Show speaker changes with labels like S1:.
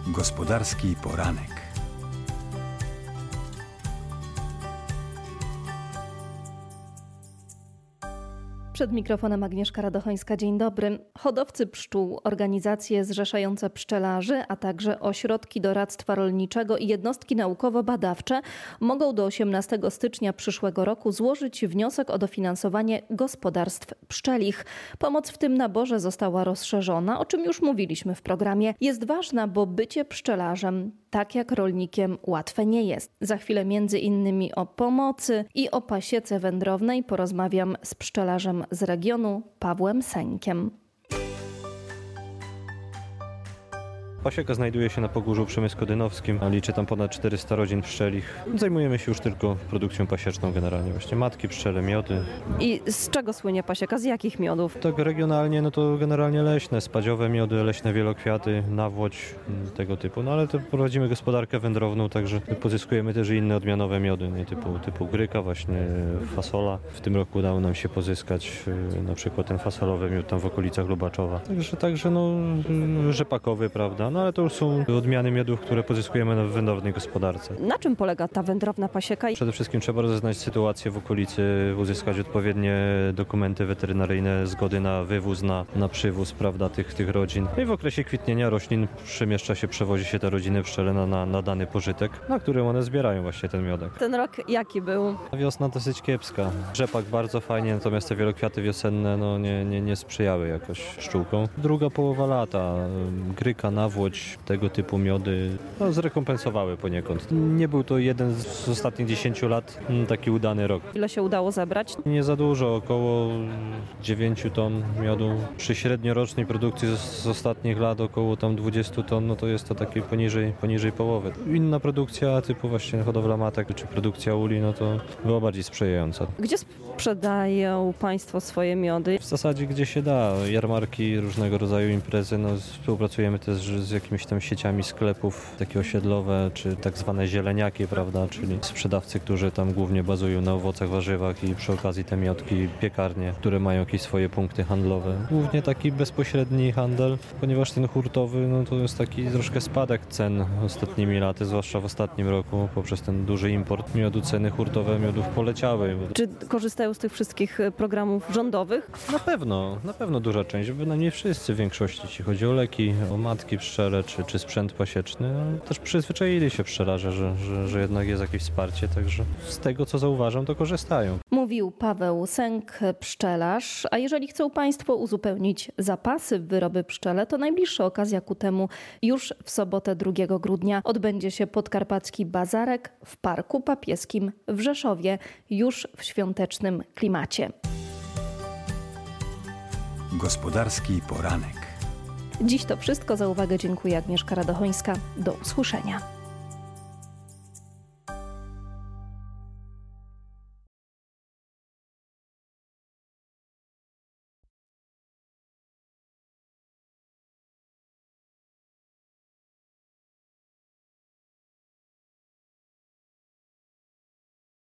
S1: Gospodarski poranek.
S2: Przed mikrofonem Agnieszka Radochońska. Dzień dobry. Hodowcy pszczół, organizacje zrzeszające pszczelarzy, a także ośrodki doradztwa rolniczego i jednostki naukowo-badawcze mogą do 18 stycznia przyszłego roku złożyć wniosek o dofinansowanie gospodarstw pszczelich. Pomoc w tym naborze została rozszerzona, o czym już mówiliśmy w programie. Jest ważna, bo bycie pszczelarzem, tak jak rolnikiem, łatwe nie jest. Za chwilę między innymi o pomocy i o pasiece wędrownej porozmawiam z pszczelarzem z regionu Pawłem Seńkiem.
S3: Pasieka znajduje się na Pogórzu Przemysko-Dynowskim, a liczy tam ponad 400 rodzin pszczelich. Zajmujemy się już tylko produkcją pasieczną generalnie, właśnie matki, pszczele, miody.
S2: I z czego słynie pasieka? Z jakich miodów?
S3: Tak regionalnie, no to generalnie leśne, spadziowe miody, leśne wielokwiaty, nawłoć, tego typu. No ale to prowadzimy gospodarkę wędrowną, także pozyskujemy też inne odmianowe miody, typu gryka, właśnie fasola. W tym roku udało nam się pozyskać na przykład ten fasolowy miód tam w okolicach Lubaczowa. Także no rzepakowy, prawda? No ale to już są odmiany miodów, które pozyskujemy w wędrownej gospodarce.
S2: Na czym polega ta wędrowna pasieka?
S3: Przede wszystkim trzeba rozeznać sytuację w okolicy, uzyskać odpowiednie dokumenty weterynaryjne, zgody na wywóz, na przywóz, prawda, tych rodzin. No i w okresie kwitnienia roślin przewozi się te rodziny pszczele na dany pożytek, na którym one zbierają właśnie ten miodek.
S2: Ten rok jaki był?
S3: Wiosna dosyć kiepska. Rzepak bardzo fajnie, natomiast te wielokwiaty wiosenne no, nie sprzyjały jakoś pszczółkom. Druga połowa lata, gryka, nawłoć, tego typu miody zrekompensowały poniekąd. Nie był to jeden z ostatnich 10 lat taki udany rok.
S2: Ile się udało zebrać?
S3: Nie za dużo, około 9 ton miodu. Przy średniorocznej produkcji z ostatnich lat około tam 20 ton, no to jest to takie poniżej połowy. Inna produkcja typu właśnie hodowla matek czy produkcja uli, no to była bardziej sprzyjająca.
S2: Gdzie sprzedają Państwo swoje miody?
S3: W zasadzie gdzie się da. Jarmarki, różnego rodzaju imprezy. No, współpracujemy też z jakimiś tam sieciami sklepów, takie osiedlowe, czy tak zwane zieleniaki, prawda, czyli sprzedawcy, którzy tam głównie bazują na owocach, warzywach i przy okazji te miodki, piekarnie, które mają jakieś swoje punkty handlowe. Głównie taki bezpośredni handel, ponieważ ten hurtowy, no to jest taki troszkę spadek cen ostatnimi laty, zwłaszcza w ostatnim roku, poprzez ten duży import miodu, ceny hurtowe miodów poleciały.
S2: Czy korzystają z tych wszystkich programów rządowych?
S3: Na pewno duża część, bynajmniej wszyscy w większości, jeśli chodzi o leki, o matki pszczele, czy sprzęt pasieczny. No, też przyzwyczaili się pszczelarze, że jednak jest jakieś wsparcie, także z tego, co zauważam, to korzystają.
S2: Mówił Paweł Sęk, pszczelarz. A jeżeli chcą Państwo uzupełnić zapasy w wyroby pszczele, to najbliższa okazja ku temu już w sobotę 2 grudnia odbędzie się podkarpacki bazarek w Parku Papieskim w Rzeszowie, już w świątecznym klimacie.
S1: Gospodarski poranek.
S2: Dziś to wszystko. Za uwagę dziękuję. Agnieszka Radochońska. Do usłyszenia.